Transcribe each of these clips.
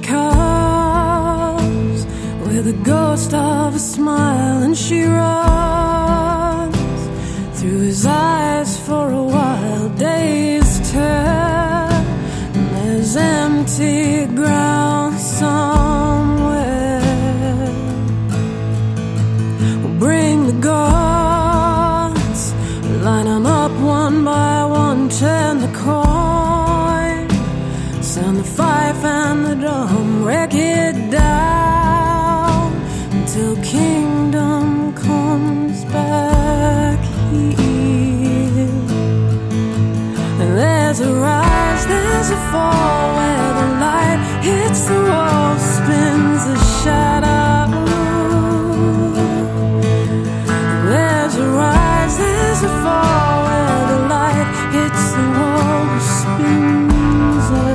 comes with the ghost of a smile, and she runs through his eyes for a while. Days turn, and there's empty ground somewhere. We'll bring the guns, line them up one by one, turn the coin, sound the fife and the drum, wreck it down until kingdom comes back here. And there's a rise, there's a fall, where the light hits the wall, spins a shadow. And there's a rise, there's a fall, where the light hits the wall, spins a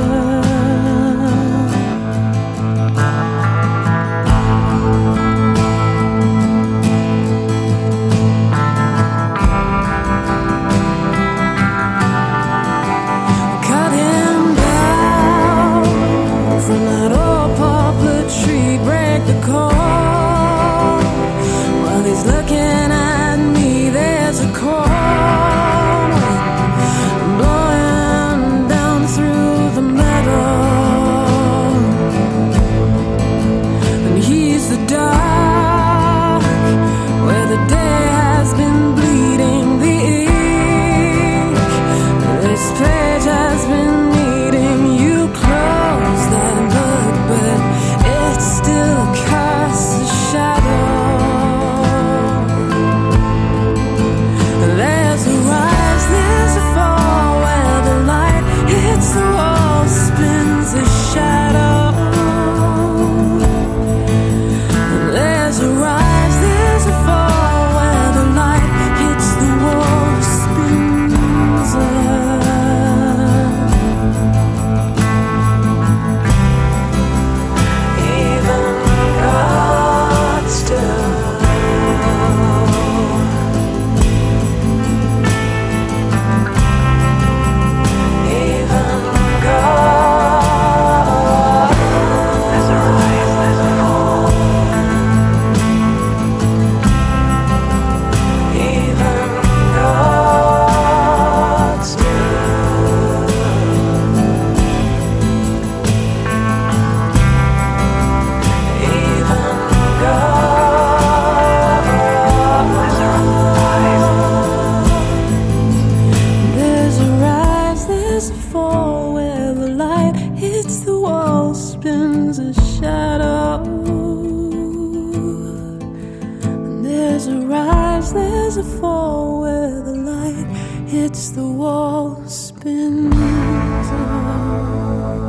hits the wall, spins.